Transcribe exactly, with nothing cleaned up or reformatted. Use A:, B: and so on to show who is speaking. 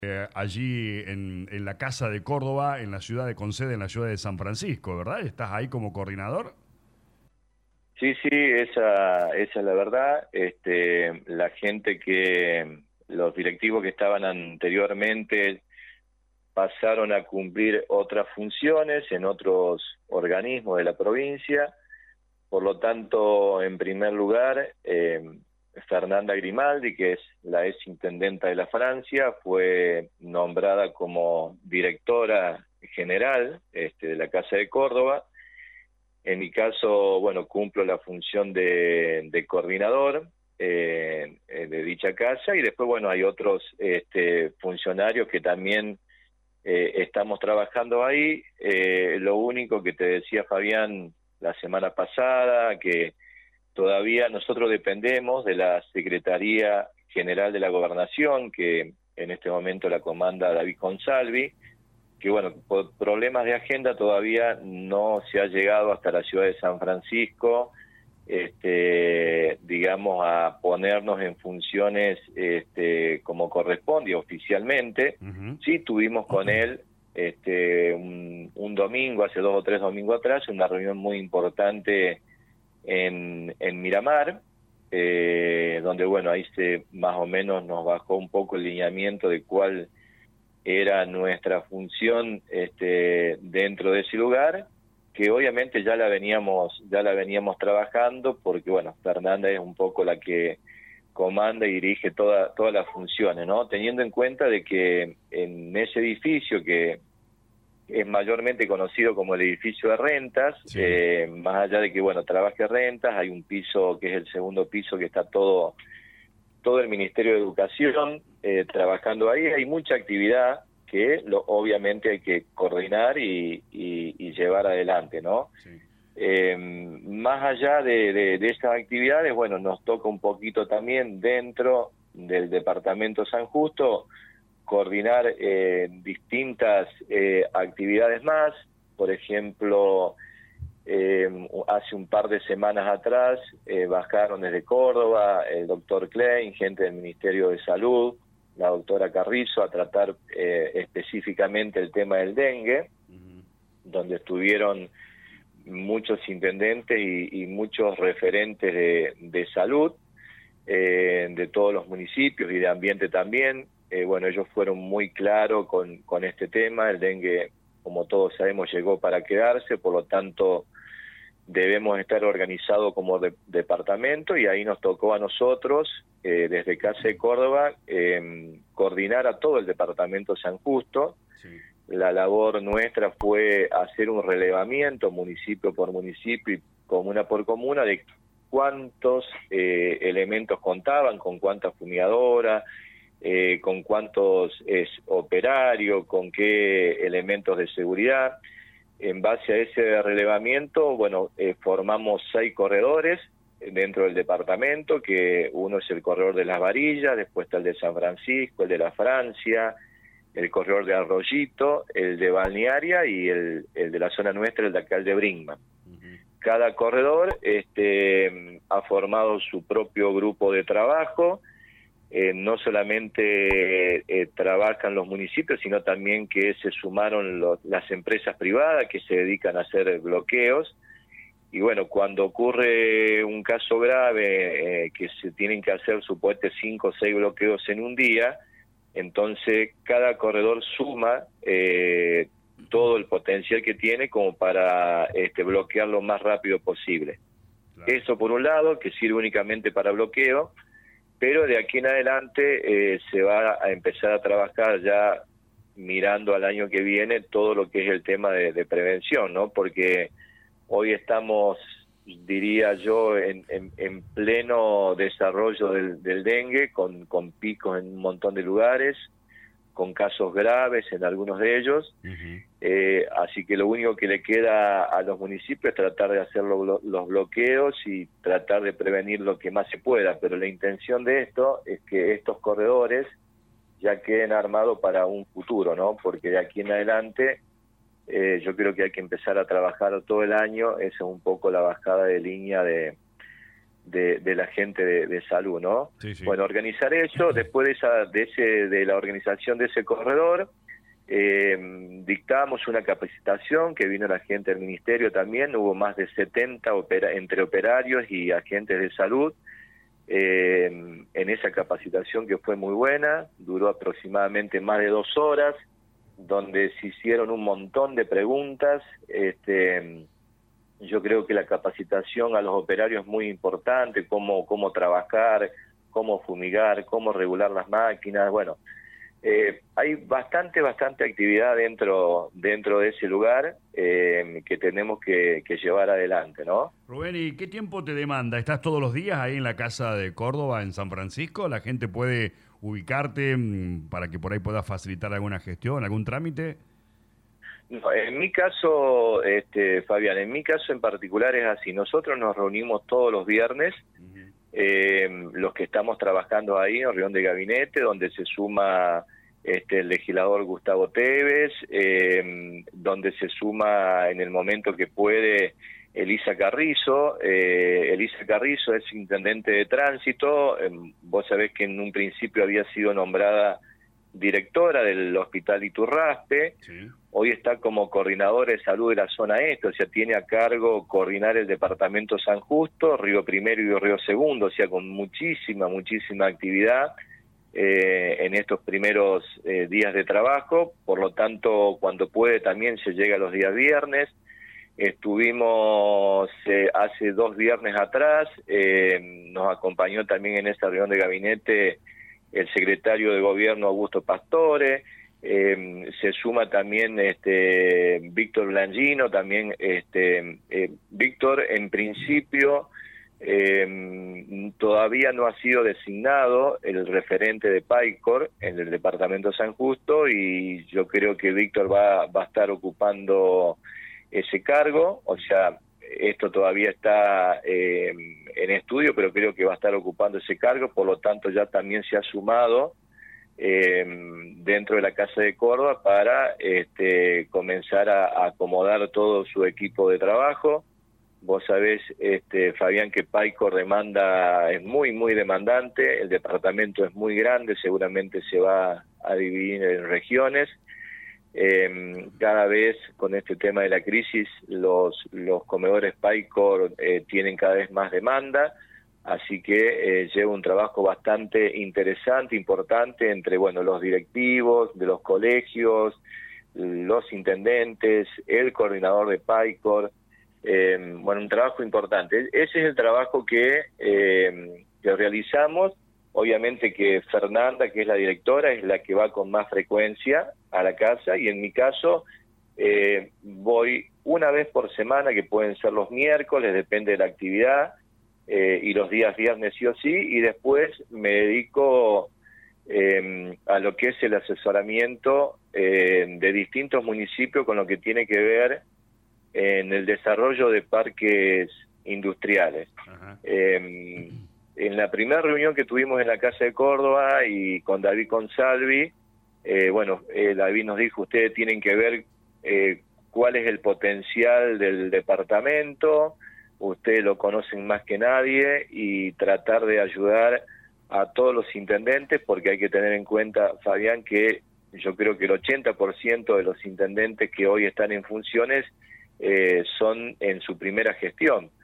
A: eh, allí en, en la Casa de Córdoba, en la ciudad de con sede en la ciudad de San Francisco, ¿verdad? ¿Estás ahí como coordinador?
B: Sí, sí, esa, esa es la verdad. Este, la gente que, los directivos que estaban anteriormente pasaron a cumplir otras funciones en otros organismos de la provincia. Por lo tanto, en primer lugar, eh, Fernanda Grimaldi, que es la ex intendenta de la Francia, fue nombrada como directora general este, de la Casa de Córdoba. En mi caso, bueno, cumplo la función de, de coordinador eh, eh, de dicha casa, y después, bueno, hay otros este, funcionarios que también eh, estamos trabajando ahí. Eh, lo único que te decía Fabián la semana pasada, que todavía nosotros dependemos de la Secretaría General de la Gobernación, que en este momento la comanda David Consalvi, que bueno, por problemas de agenda todavía no se ha llegado hasta la ciudad de San Francisco, este, digamos, a ponernos en funciones este, como corresponde oficialmente.
A: Ujú.
B: Sí, tuvimos con él este, un, un domingo, hace dos o tres domingos atrás, una reunión muy importante en, en Miramar, eh, donde bueno, ahí se más o menos nos bajó un poco el lineamiento de cuál era nuestra función este, dentro de ese lugar, que obviamente ya la veníamos ya la veníamos trabajando, porque bueno, Fernanda es un poco la que comanda y dirige toda, todas las funciones, ¿no? Teniendo en cuenta de que en ese edificio, que es mayormente conocido como el edificio de rentas,
A: Sí.
B: eh, más allá de que bueno, trabaje rentas, hay un piso que es el segundo piso, que está todo todo el Ministerio de Educación eh, trabajando ahí. Hay mucha actividad que lo, obviamente hay que coordinar y, y, y llevar adelante, ¿no?
A: Sí.
B: Eh, más allá de, de, de esas actividades, bueno, nos toca un poquito también dentro del Departamento San Justo coordinar eh, distintas eh, actividades más. Por ejemplo, Eh, hace un par de semanas atrás eh, bajaron desde Córdoba el doctor Klein, gente del Ministerio de Salud, la doctora Carrizo, a tratar eh, específicamente el tema del dengue,
A: Ujú.
B: donde estuvieron muchos intendentes y, y muchos referentes de, de salud eh, de todos los municipios y de ambiente también. Eh, bueno, ellos fueron muy claros con, con este tema. El dengue, como todos sabemos, llegó para quedarse, por lo tanto debemos estar organizados como de, departamento, y ahí nos tocó a nosotros, eh, desde Casa de Córdoba, eh, coordinar a todo el departamento San Justo.
A: Sí.
B: La labor nuestra fue hacer un relevamiento municipio por municipio y comuna por comuna de cuántos eh, elementos contaban, con cuántas fumigadoras, eh, con cuántos es, operarios, con qué elementos de seguridad. En base a ese relevamiento, bueno, eh, formamos seis corredores dentro del departamento, que uno es el corredor de Las Varillas, después está el de San Francisco, el de la Francia, el corredor de Arroyito, el de Balnearia y el, el de la zona nuestra, el de acá, el de Brinkman.
A: Ujú.
B: Cada corredor este, ha formado su propio grupo de trabajo. Eh, no solamente eh, trabajan los municipios, sino también que se sumaron los, las empresas privadas que se dedican a hacer bloqueos. Y bueno, cuando ocurre un caso grave, eh, que se tienen que hacer supuestamente cinco o seis bloqueos en un día, entonces cada corredor suma eh, todo el potencial que tiene como para este, bloquear lo más rápido posible.
A: Claro.
B: Eso por un lado, que sirve únicamente para bloqueo, pero de aquí en adelante eh, se va a empezar a trabajar ya mirando al año que viene todo lo que es el tema de, de prevención, ¿no? Porque hoy estamos, diría yo, en, en, en pleno desarrollo del, del dengue, con, con picos en un montón de lugares, con casos graves en algunos de ellos.
A: Ujú.
B: Eh, así que lo único que le queda a los municipios es tratar de hacer lo, los bloqueos y tratar de prevenir lo que más se pueda, pero la intención de esto es que estos corredores ya queden armados para un futuro, ¿no? Porque de aquí en adelante eh, yo creo que hay que empezar a trabajar todo el año. Esa es un poco la bajada de línea de, de, de la gente de, de salud, ¿no?
A: Sí, sí.
B: Bueno, organizar eso, después de, esa, de, ese, de la organización de ese corredor, eh, dictamos una capacitación que vino la gente del ministerio también, hubo más de setenta opera, entre operarios y agentes de salud, eh, en esa capacitación que fue muy buena, duró aproximadamente más de dos horas, donde se hicieron un montón de preguntas. Este, yo creo que la capacitación a los operarios es muy importante, cómo, cómo trabajar, cómo fumigar, cómo regular las máquinas. Bueno, eh, hay bastante, bastante actividad dentro, dentro de ese lugar eh, que tenemos que, que llevar adelante, ¿no?
A: Rubén, ¿y qué tiempo te demanda? ¿Estás todos los días ahí en la Casa de Córdoba, en San Francisco? ¿La gente puede ubicarte mmm, para que por ahí puedas facilitar alguna gestión, algún trámite?
B: No, en mi caso, este, Fabián, en mi caso en particular es así. Nosotros nos reunimos todos los viernes, uh-huh. eh, los que estamos trabajando ahí en reunión de gabinete, donde se suma este, el legislador Gustavo Tevez, eh, donde se suma en el momento que puede Elisa Carrizo. Eh, Elisa Carrizo es intendente de tránsito. Eh, vos sabés que en un principio había sido nombrada directora del Hospital Iturraspe. Sí. Hoy está como coordinadora de salud de la zona este, o sea, tiene a cargo coordinar el departamento San Justo, Río Primero y Río Segundo, o sea, con muchísima, muchísima actividad eh, en estos primeros eh, días de trabajo. Por lo tanto, cuando puede también se llega los días viernes. Estuvimos eh, hace dos viernes atrás, eh, nos acompañó también en esta reunión de gabinete el secretario de Gobierno Augusto Pastore. Eh, se suma también este Víctor Blangino, también este eh, Víctor en principio eh, todavía no ha sido designado el referente de PAICOR en el departamento San Justo, y yo creo que Víctor va, va a estar ocupando ese cargo. O sea, esto todavía está eh, en estudio, pero creo que va a estar ocupando ese cargo, por lo tanto ya también se ha sumado Eh, dentro de la Casa de Córdoba para este, comenzar a, a acomodar todo su equipo de trabajo. Vos sabés, este, Fabián, que PAICOR demanda, es muy, muy demandante, el departamento es muy grande, seguramente se va a dividir en regiones. Eh, cada vez con este tema de la crisis los, los comedores PAICOR eh, tienen cada vez más demanda. Así que eh, lleva un trabajo bastante interesante, importante, entre bueno los directivos de los colegios, los intendentes, el coordinador de PAICOR, eh, bueno, un trabajo importante. Ese es el trabajo que, eh, que realizamos. Obviamente que Fernanda, que es la directora, es la que va con más frecuencia a la casa, y en mi caso eh, voy una vez por semana, que pueden ser los miércoles, depende de la actividad, Eh, y los días viernes sí o sí, y después me dedico eh, a lo que es el asesoramiento eh, de distintos municipios con lo que tiene que ver en el desarrollo de parques industriales. Eh, en la primera reunión que tuvimos en la Casa de Córdoba y con David Consalvi, eh, bueno, eh, David nos dijo, ustedes tienen que ver eh, cuál es el potencial del departamento, ustedes lo conocen más que nadie, y tratar de ayudar a todos los intendentes, porque hay que tener en cuenta, Fabián, que yo creo que el ochenta por ciento de los intendentes que hoy están en funciones eh, son en su primera gestión.